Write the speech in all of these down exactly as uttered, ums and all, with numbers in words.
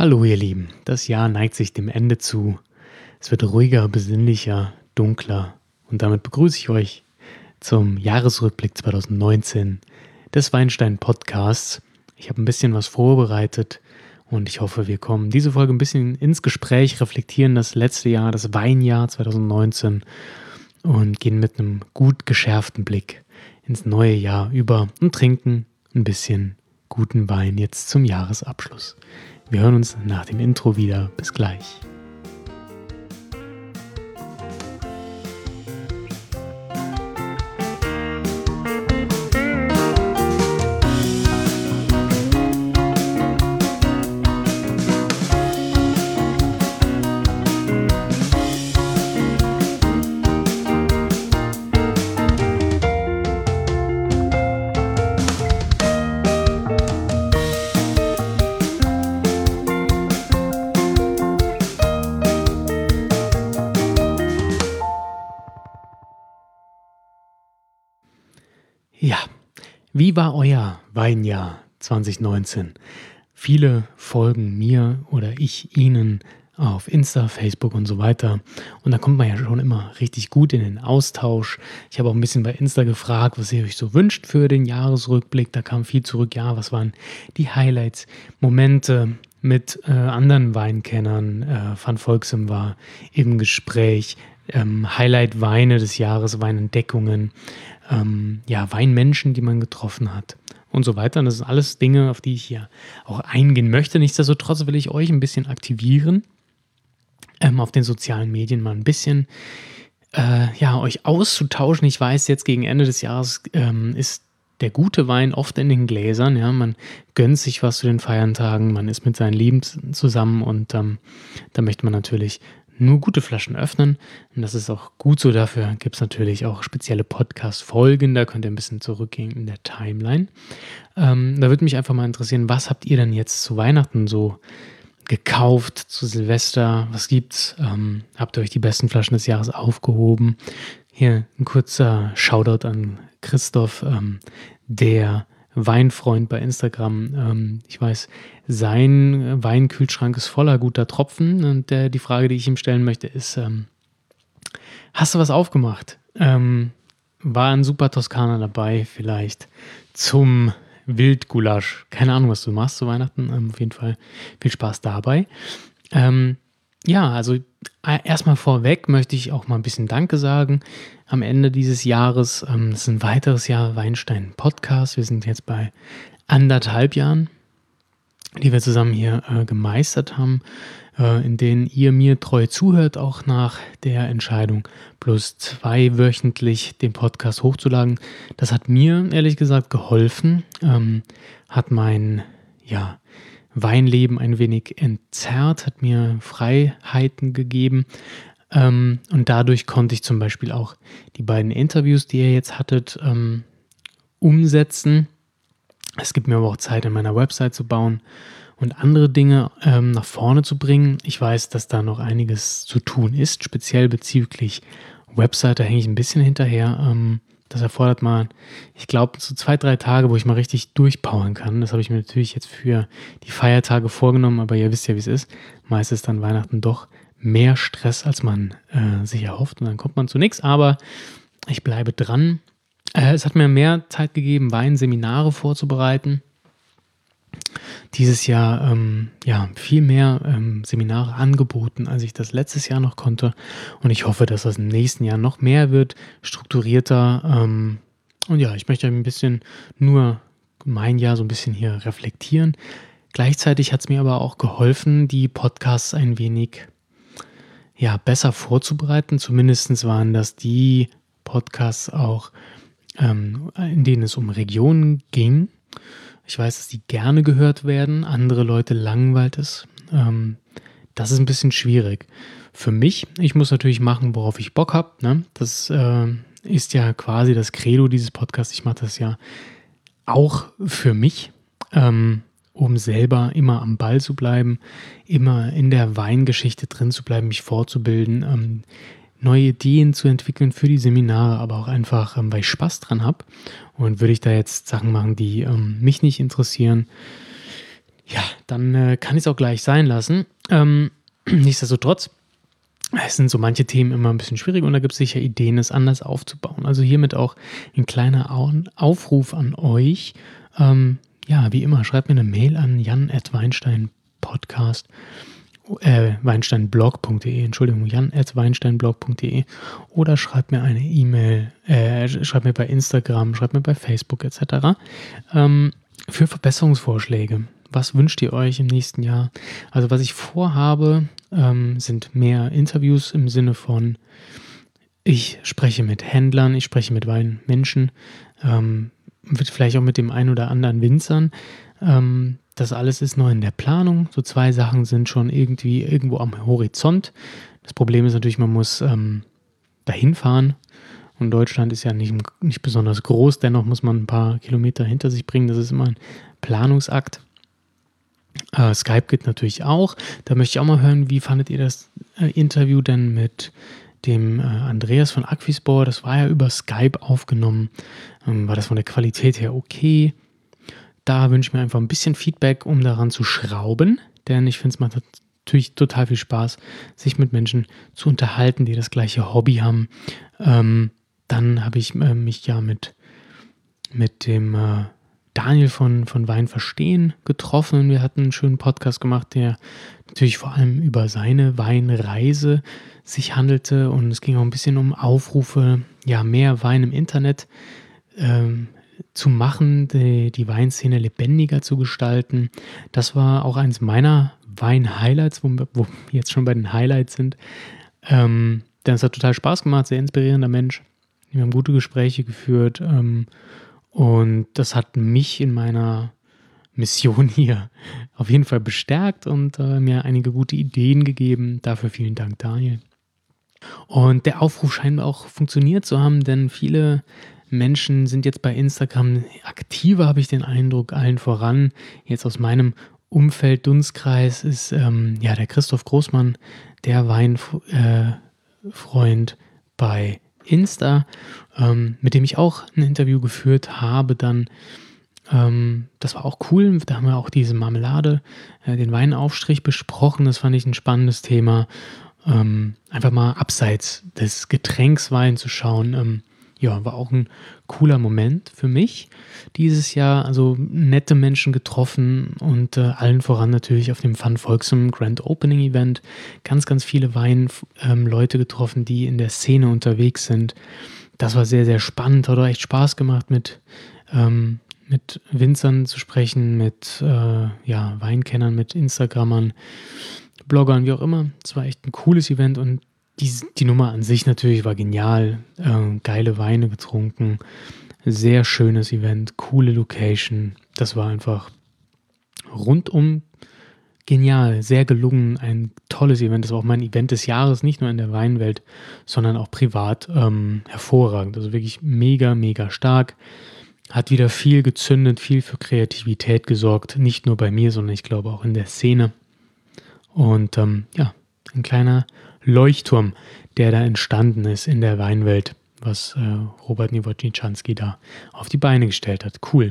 Hallo ihr Lieben, das Jahr neigt sich dem Ende zu. Es wird ruhiger, besinnlicher, dunkler und damit begrüße ich euch zum Jahresrückblick zwanzig neunzehn des Weinstein Podcasts. Ich habe ein bisschen was vorbereitet und ich hoffe, wir kommen diese Folge ein bisschen ins Gespräch, reflektieren das letzte Jahr, das Weinjahr zwanzig neunzehn und gehen mit einem gut geschärften Blick ins neue Jahr über und trinken ein bisschen guten Wein jetzt zum Jahresabschluss. Wir hören uns nach dem Intro wieder. Bis gleich. Ja, wie war euer Weinjahr zwanzig neunzehn? Viele folgen mir oder ich ihnen auf Insta, Facebook und so weiter. Und da kommt man ja schon immer richtig gut in den Austausch. Ich habe auch ein bisschen bei Insta gefragt, was ihr euch so wünscht für den Jahresrückblick. Da kam viel zurück. Ja, was waren die Highlights, Momente mit äh, anderen Weinkennern? Äh, Van Volksem war im Gespräch. Ähm, Highlight-Weine des Jahres, Weinentdeckungen, ähm, ja, Weinmenschen, die man getroffen hat und so weiter. Und das sind alles Dinge, auf die ich hier auch eingehen möchte. Nichtsdestotrotz will ich euch ein bisschen aktivieren, ähm, auf den sozialen Medien mal ein bisschen äh, ja, euch auszutauschen. Ich weiß, jetzt gegen Ende des Jahres ähm, ist der gute Wein oft in den Gläsern. Ja, man gönnt sich was zu den Feiertagen, man ist mit seinen Lieben zusammen und ähm, da möchte man natürlich nur gute Flaschen öffnen und das ist auch gut so. Dafür gibt es natürlich auch spezielle Podcast-Folgen, da könnt ihr ein bisschen zurückgehen in der Timeline. Ähm, da würde mich einfach mal interessieren, was habt ihr denn jetzt zu Weihnachten so gekauft, zu Silvester, was gibt's? Ähm, habt ihr euch die besten Flaschen des Jahres aufgehoben? Hier ein kurzer Shoutout an Christoph, ähm, der Weinfreund bei Instagram. Ähm, ich weiß, sein Weinkühlschrank ist voller guter Tropfen und äh, die Frage, die ich ihm stellen möchte, ist, ähm, hast du was aufgemacht? Ähm, war ein super Toskana dabei vielleicht zum Wildgulasch? Keine Ahnung, was du machst zu Weihnachten. Ähm, auf jeden Fall viel Spaß dabei. Ähm, ja, also äh, erstmal vorweg möchte ich auch mal ein bisschen Danke sagen am Ende dieses Jahres. Ähm, das ist ein weiteres Jahr Weinstein Podcast. Wir sind jetzt bei anderthalb Jahren, die wir zusammen hier äh, gemeistert haben, äh, in denen ihr mir treu zuhört, auch nach der Entscheidung, plus zwei wöchentlich den Podcast hochzuladen. Das hat mir ehrlich gesagt geholfen, ähm, hat mein, ja, Weinleben ein wenig entzerrt, hat mir Freiheiten gegeben. Ähm, und dadurch konnte ich zum Beispiel auch die beiden Interviews, die ihr jetzt hattet, ähm, umsetzen. Es gibt mir aber auch Zeit, an meiner Website zu bauen und andere Dinge ähm, nach vorne zu bringen. Ich weiß, dass da noch einiges zu tun ist, speziell bezüglich Website. Da hänge ich ein bisschen hinterher. Ähm, das erfordert mal, ich glaube, so zwei, drei Tage, wo ich mal richtig durchpowern kann. Das habe ich mir natürlich jetzt für die Feiertage vorgenommen, aber ihr wisst ja, wie es ist. Meist ist dann Weihnachten doch mehr Stress, als man äh, sich erhofft und dann kommt man zu nichts. Aber ich bleibe dran. Äh, es hat mir mehr Zeit gegeben, Weinseminare vorzubereiten. Dieses Jahr ähm, ja, viel mehr ähm, Seminare angeboten, als ich das letztes Jahr noch konnte. Und ich hoffe, dass das im nächsten Jahr noch mehr wird, strukturierter. Ähm, und ja, ich möchte ein bisschen nur mein Jahr so ein bisschen hier reflektieren. Gleichzeitig hat es mir aber auch geholfen, die Podcasts ein wenig ja, besser vorzubereiten. Zumindest waren das die Podcasts auch, ähm, in denen es um Regionen ging. Ich weiß, dass die gerne gehört werden, andere Leute langweilt es. Ähm, das ist ein bisschen schwierig. Für mich, ich muss natürlich machen, worauf ich Bock habe. Ne? Das äh, ist ja quasi das Credo dieses Podcasts. Ich mache das ja auch für mich, ähm, um selber immer am Ball zu bleiben, immer in der Weingeschichte drin zu bleiben, mich fortzubilden, ähm, neue Ideen zu entwickeln für die Seminare, aber auch einfach, ähm, weil ich Spaß dran habe. Und würde ich da jetzt Sachen machen, die ähm, mich nicht interessieren, Ja, dann äh, kann ich es auch gleich sein lassen. Ähm, nichtsdestotrotz, es sind so manche Themen immer ein bisschen schwierig und da gibt es sicher Ideen, es anders aufzubauen. Also hiermit auch ein kleiner Au- Aufruf an euch. Ähm, ja, wie immer, schreibt mir eine Mail an jan at weinsteinpodcast, äh, weinsteinblog punkt de, Entschuldigung, jan at weinsteinblog punkt de oder schreibt mir eine E-Mail, äh, schreibt mir bei Instagram, schreibt mir bei Facebook et cetera. Ähm, für Verbesserungsvorschläge. Was wünscht ihr euch im nächsten Jahr? Also was ich vorhabe, ähm, sind mehr Interviews im Sinne von, ich spreche mit Händlern, ich spreche mit Weinmenschen, ähm, vielleicht auch mit dem einen oder anderen Winzern. Ähm, das alles ist noch in der Planung. So zwei Sachen sind schon irgendwie irgendwo am Horizont. Das Problem ist natürlich, man muss ähm, dahin fahren. Und Deutschland ist ja nicht, nicht besonders groß, dennoch muss man ein paar Kilometer hinter sich bringen. Das ist immer ein Planungsakt. Äh, Skype geht natürlich auch. Da möchte ich auch mal hören, wie fandet ihr das äh, Interview denn mit dem äh, Andreas von Aquisbor? Das war ja über Skype aufgenommen. Ähm, war das von der Qualität her okay? Da wünsche ich mir einfach ein bisschen Feedback, um daran zu schrauben. Denn ich finde es macht natürlich total viel Spaß, sich mit Menschen zu unterhalten, die das gleiche Hobby haben. Ähm, dann habe ich äh, mich ja mit, mit dem äh, Daniel von, von Wein verstehen getroffen. Wir hatten einen schönen Podcast gemacht, der natürlich vor allem über seine Weinreise sich handelte. Und es ging auch ein bisschen um Aufrufe, ja, mehr Wein im Internet ähm, zu machen, die, die Weinszene lebendiger zu gestalten. Das war auch eins meiner Wein-Highlights, wo, wo wir jetzt schon bei den Highlights sind. Ähm, denn es hat total Spaß gemacht, sehr inspirierender Mensch. Wir haben gute Gespräche geführt ähm, und das hat mich in meiner Mission hier auf jeden Fall bestärkt und äh, mir einige gute Ideen gegeben. Dafür vielen Dank, Daniel. Und der Aufruf scheint auch funktioniert zu haben, denn viele Menschen sind jetzt bei Instagram aktiver, habe ich den Eindruck, allen voran. Jetzt aus meinem Umfeld, Dunstkreis, ist ähm, ja der Christoph Großmann, der Weinfreund äh, bei Insta, ähm, mit dem ich auch ein Interview geführt habe. Dann, ähm, das war auch cool, da haben wir auch diese Marmelade, äh, den Weinaufstrich besprochen. Das fand ich ein spannendes Thema. Ähm, einfach mal abseits des Getränks Wein zu schauen. Ähm, ja, war auch ein cooler Moment für mich dieses Jahr. Also nette Menschen getroffen und äh, allen voran natürlich auf dem Fun Volksum Grand Opening Event ganz, ganz viele Weinleute ähm, getroffen, die in der Szene unterwegs sind. Das war sehr, sehr spannend. Hat auch echt Spaß gemacht, mit, ähm, mit Winzern zu sprechen, mit äh, ja, Weinkennern, mit Instagrammern, Bloggern, wie auch immer. Es war echt ein cooles Event und die, die Nummer an sich natürlich war genial. Äh, geile Weine getrunken. Sehr schönes Event, coole Location. Das war einfach rundum genial, sehr gelungen, ein tolles Event. Das war auch mein Event des Jahres, nicht nur in der Weinwelt, sondern auch privat ähm, hervorragend. Also wirklich mega, mega stark. Hat wieder viel gezündet, viel für Kreativität gesorgt. Nicht nur bei mir, sondern ich glaube auch in der Szene. Und ähm, ja, ein kleiner Leuchtturm, der da entstanden ist in der Weinwelt, was äh, Robert Nowotny-Schanski da auf die Beine gestellt hat. Cool.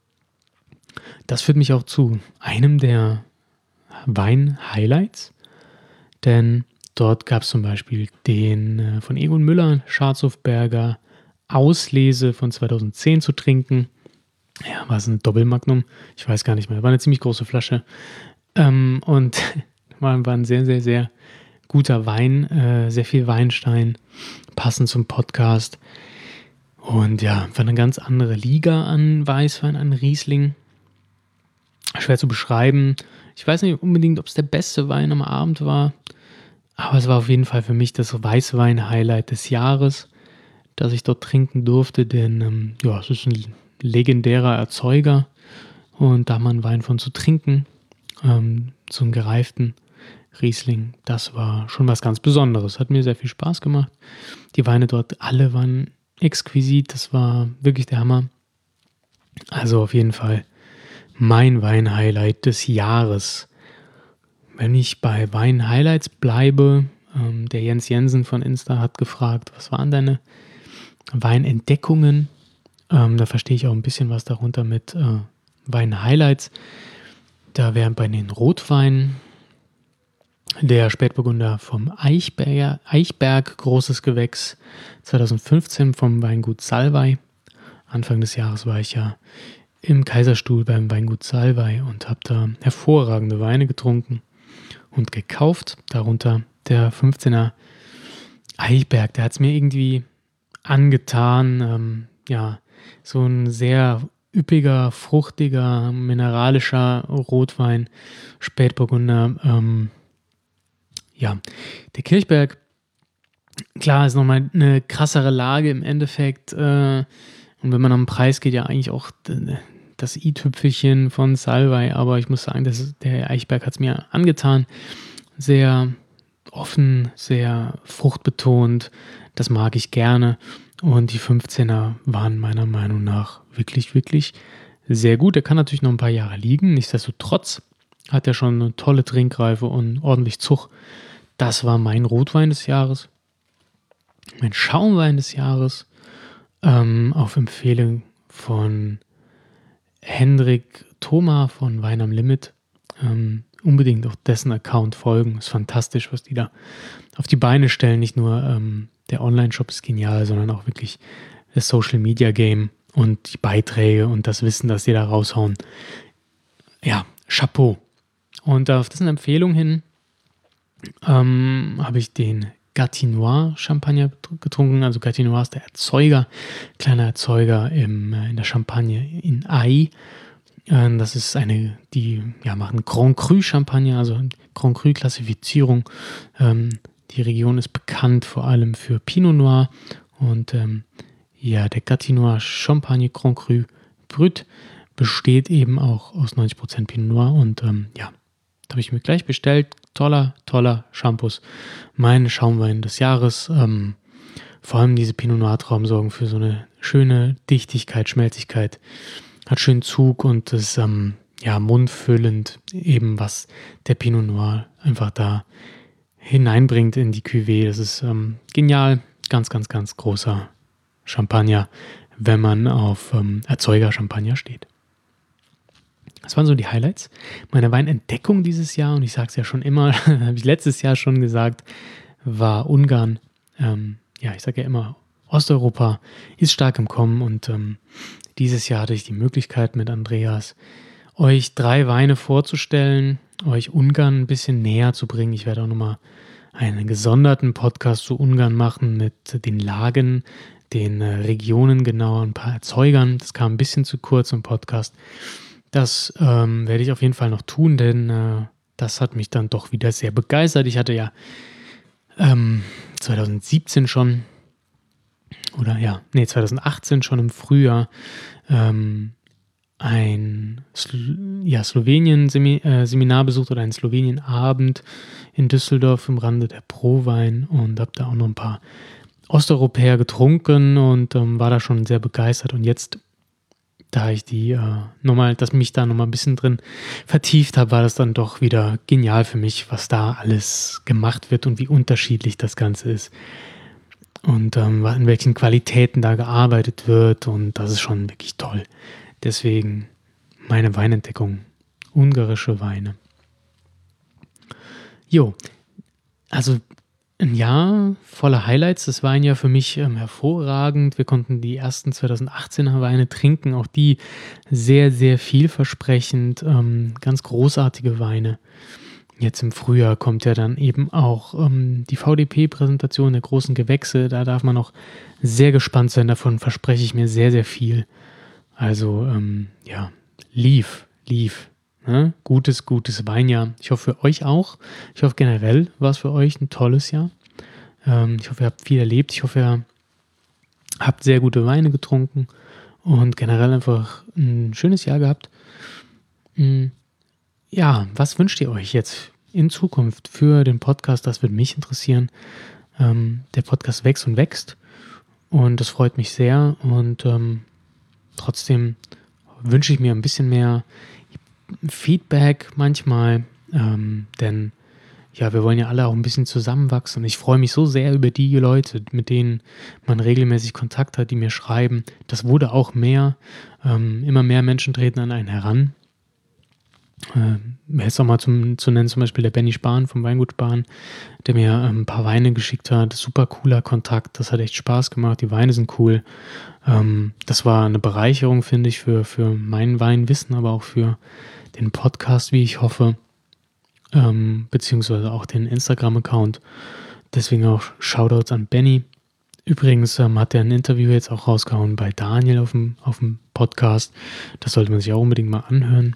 Das führt mich auch zu einem der Wein-Highlights, denn dort gab es zum Beispiel den äh, von Egon Müller, Schatzhofberger Auslese von zweitausendzehn zu trinken. Ja, war es eine Doppelmagnum? Ich weiß gar nicht mehr. War eine ziemlich große Flasche. Ähm, und war, war ein sehr, sehr, sehr guter Wein, äh, sehr viel Weinstein, passend zum Podcast. Und ja, war eine ganz andere Liga an Weißwein, an Riesling. Schwer zu beschreiben. Ich weiß nicht unbedingt, ob es der beste Wein am Abend war, aber es war auf jeden Fall für mich das Weißwein-Highlight des Jahres, das ich dort trinken durfte, denn ähm, ja, es ist ein legendärer Erzeuger und da mal einen Wein von zu trinken, ähm, so einen gereiften Riesling, das war schon was ganz Besonderes. Hat mir sehr viel Spaß gemacht. Die Weine dort alle waren exquisit, das war wirklich der Hammer. Also auf jeden Fall mein Wein-Highlight des Jahres. Wenn ich bei Wein-Highlights bleibe, ähm, der Jens Jensen von Insta hat gefragt, was waren deine Weinentdeckungen? Ähm, da verstehe ich auch ein bisschen was darunter mit äh, Wein-Highlights. Da wären bei den Rotweinen der Spätburgunder vom Eichberger, Eichberg, großes Gewächs, zwanzig fünfzehn vom Weingut Salwey. Anfang des Jahres war ich ja im Kaiserstuhl beim Weingut Salwey und habe da hervorragende Weine getrunken und gekauft. Darunter der fünfzehner Eichberg, der hat es mir irgendwie angetan. Ähm, ja, so ein sehr üppiger, fruchtiger, mineralischer Rotwein, Spätburgunder. Ähm, ja, der Kirchberg, klar, ist nochmal eine krassere Lage im Endeffekt. Äh, und wenn man am Preis geht, ja eigentlich auch das i-Tüpfelchen von Salwey. Aber ich muss sagen, das, der Eichberg hat es mir angetan. Sehr offen, sehr fruchtbetont. Das mag ich gerne. Und die fünfzehner waren meiner Meinung nach wirklich, wirklich sehr gut. Der kann natürlich noch ein paar Jahre liegen. Nichtsdestotrotz hat er schon eine tolle Trinkreife und ordentlich Zug. Das war mein Rotwein des Jahres. Mein Schaumwein des Jahres. Ähm, auf Empfehlung von Hendrik Thoma von Wein am Limit. Ähm, unbedingt auch dessen Account folgen. Ist fantastisch, was die da auf die Beine stellen. Nicht nur ähm, der Online-Shop ist genial, sondern auch wirklich das Social-Media-Game und die Beiträge und das Wissen, das die da raushauen. Ja, Chapeau. Und auf dessen Empfehlung hin ähm, habe ich den Gatinois Champagner getrunken. Also Gatinois ist der Erzeuger, kleiner Erzeuger im, in der Champagne in Aix. Äh, das ist eine, die ja, machen Grand Cru Champagner, also Grand Cru Klassifizierung. Ähm, die Region ist bekannt vor allem für Pinot Noir und ähm, ja, der Gatinois Champagne Grand Cru Brut besteht eben auch aus neunzig Prozent Pinot Noir und ähm, ja, da habe ich mir gleich bestellt. Toller, toller Shampoos. Mein Schaumwein des Jahres. Ähm, vor allem diese Pinot Noir Trauben sorgen für so eine schöne Dichtigkeit, Schmelzigkeit. Hat schönen Zug und ist ähm, ja, mundfüllend, eben was der Pinot Noir einfach da hineinbringt in die Cuvée. Das ist ähm, genial. Ganz, ganz, ganz großer Champagner, wenn man auf ähm, Erzeuger-Champagner steht. Das waren so die Highlights. Meine Weinentdeckung dieses Jahr, und ich sage es ja schon immer, habe ich letztes Jahr schon gesagt, war Ungarn. Ähm, ja, ich sage ja immer, Osteuropa ist stark im Kommen und ähm, dieses Jahr hatte ich die Möglichkeit mit Andreas, euch drei Weine vorzustellen, euch Ungarn ein bisschen näher zu bringen. Ich werde auch nochmal einen gesonderten Podcast zu Ungarn machen mit den Lagen, den äh, Regionen genauer, ein paar Erzeugern. Das kam ein bisschen zu kurz im Podcast. Das ähm, werde ich auf jeden Fall noch tun, denn äh, das hat mich dann doch wieder sehr begeistert. Ich hatte ja ähm, zwanzig siebzehn schon, oder ja, nee, zwanzig achtzehn schon im Frühjahr ähm, ein Sl- ja, Slowenien-Seminar besucht oder einen Slowenien-Abend in Düsseldorf im Rande der Prowein und habe da auch noch ein paar Osteuropäer getrunken und ähm, war da schon sehr begeistert. Und jetzt, da ich die äh, nochmal, dass mich da nochmal ein bisschen drin vertieft habe, war das dann doch wieder genial für mich, was da alles gemacht wird und wie unterschiedlich das Ganze ist. Und ähm, in welchen Qualitäten da gearbeitet wird. Und das ist schon wirklich toll. Deswegen meine Weinentdeckung. Ungarische Weine. Jo, also ein Jahr voller Highlights. Das war ein Jahr für mich ähm, hervorragend. Wir konnten die ersten zwanzig achtzehner Weine trinken. Auch die sehr, sehr vielversprechend. Ähm, ganz großartige Weine. Jetzt im Frühjahr kommt ja dann eben auch ähm, die V D P-Präsentation der großen Gewächse. Da darf man noch sehr gespannt sein. Davon verspreche ich mir sehr, sehr viel. Also, ähm, ja, lief, lief. Ne? Gutes, gutes Weinjahr. Ich hoffe für euch auch. Ich hoffe generell war es für euch ein tolles Jahr. Ähm, ich hoffe, ihr habt viel erlebt. Ich hoffe, ihr habt sehr gute Weine getrunken und generell einfach ein schönes Jahr gehabt. Ja, was wünscht ihr euch jetzt in Zukunft für den Podcast? Das würde mich interessieren. Ähm, der Podcast wächst und wächst und das freut mich sehr und ähm, trotzdem wünsche ich mir ein bisschen mehr Feedback manchmal, ähm, denn ja, wir wollen ja alle auch ein bisschen zusammenwachsen und ich freue mich so sehr über die Leute, mit denen man regelmäßig Kontakt hat, die mir schreiben. Das wurde auch mehr, ähm, immer mehr Menschen treten an einen heran Äh, jetzt auch mal zum, zu nennen, zum Beispiel der Benny Spahn vom Weingut Spahn, der mir ähm, ein paar Weine geschickt hat. Super cooler Kontakt, das hat echt Spaß gemacht. Die Weine sind cool. Ähm, das war eine Bereicherung, finde ich, für, für mein Weinwissen, aber auch für den Podcast, wie ich hoffe, ähm, beziehungsweise auch den Instagram-Account. Deswegen auch Shoutouts an Benny. Übrigens ähm, hat er ein Interview jetzt auch rausgehauen bei Daniel auf dem, auf dem Podcast. Das sollte man sich auch unbedingt mal anhören.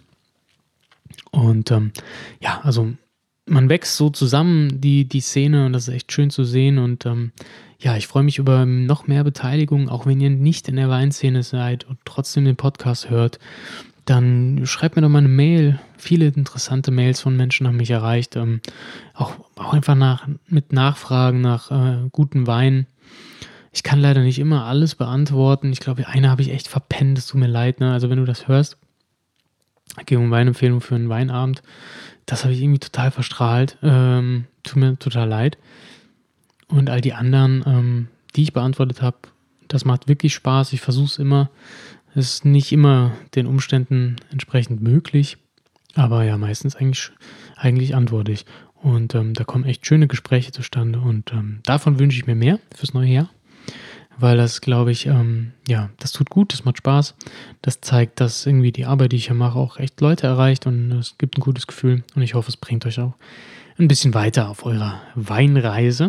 Und ähm, ja, also man wächst so zusammen, die, die Szene, und das ist echt schön zu sehen. Und ähm, ja, ich freue mich über noch mehr Beteiligung, auch wenn ihr nicht in der Weinszene seid und trotzdem den Podcast hört. Dann schreibt mir doch mal eine Mail. Viele interessante Mails von Menschen haben mich erreicht. Ähm, auch, auch einfach nach, mit Nachfragen nach äh, guten Weinen. Ich kann leider nicht immer alles beantworten. Ich glaube, eine habe ich echt verpennt. Es tut mir leid. Ne? Also wenn du das hörst, geh um Weinempfehlung für einen Weinabend. Das habe ich irgendwie total verstrahlt. Ähm, tut mir total leid. Und all die anderen, ähm, die ich beantwortet habe, das macht wirklich Spaß. Ich versuche es immer. Es ist nicht immer den Umständen entsprechend möglich. Aber ja, meistens eigentlich, eigentlich antworte ich. Und ähm, da kommen echt schöne Gespräche zustande. Und ähm, davon wünsche ich mir mehr fürs neue Jahr. Weil das, glaube ich, ähm, ja, das tut gut, das macht Spaß. Das zeigt, dass irgendwie die Arbeit, die ich hier mache, auch echt Leute erreicht. Und es gibt ein gutes Gefühl. Und ich hoffe, es bringt euch auch ein bisschen weiter auf eurer Weinreise.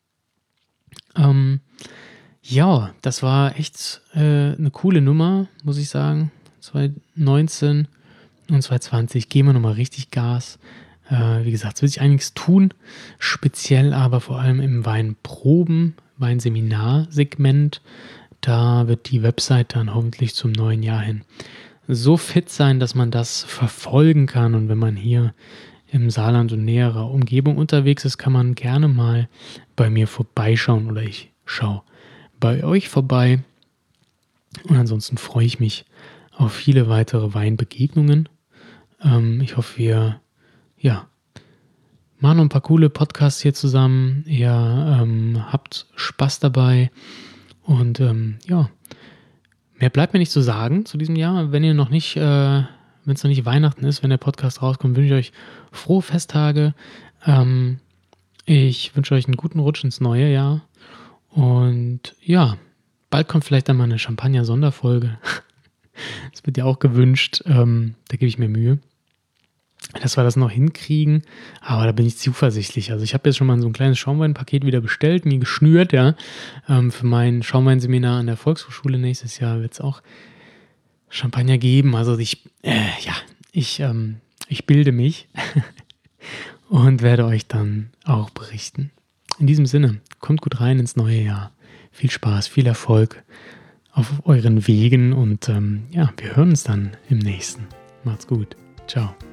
Ähm, ja, das war echt äh, eine coole Nummer, muss ich sagen. zwanzig neunzehn und zwanzig zwanzig geben wir nochmal richtig Gas. Äh, wie gesagt, es wird sich einiges tun, speziell aber vor allem im Weinproben, Weinseminar-Segment. Da wird die Website dann hoffentlich zum neuen Jahr hin so fit sein, dass man das verfolgen kann. Und wenn man hier im Saarland und näherer Umgebung unterwegs ist, kann man gerne mal bei mir vorbeischauen oder ich schaue bei euch vorbei. Und ansonsten freue ich mich auf viele weitere Weinbegegnungen. Ähm, ich hoffe, wir ja, machen noch ein paar coole Podcasts hier zusammen. Ihr ähm, habt Spaß dabei. Und ähm, ja, mehr bleibt mir nicht zu sagen zu diesem Jahr. Wenn ihr noch nicht, äh, wenn es noch nicht Weihnachten ist, wenn der Podcast rauskommt, wünsche ich euch frohe Festtage. Ähm, ich wünsche euch einen guten Rutsch ins neue Jahr. Und ja, bald kommt vielleicht dann mal eine Champagner-Sonderfolge. Das wird ja auch gewünscht. Ähm, da gebe ich mir Mühe, dass wir das noch hinkriegen, aber da bin ich zuversichtlich. Also ich habe jetzt schon mal so ein kleines Schaumweinpaket wieder bestellt, mir geschnürt, ja. Ähm, für mein Schaumweinseminar an der Volkshochschule nächstes Jahr wird es auch Champagner geben. Also ich, äh, ja, ich, ähm, ich bilde mich und werde euch dann auch berichten. In diesem Sinne, kommt gut rein ins neue Jahr. Viel Spaß, viel Erfolg auf euren Wegen und ähm, ja, wir hören uns dann im nächsten. Macht's gut. Ciao.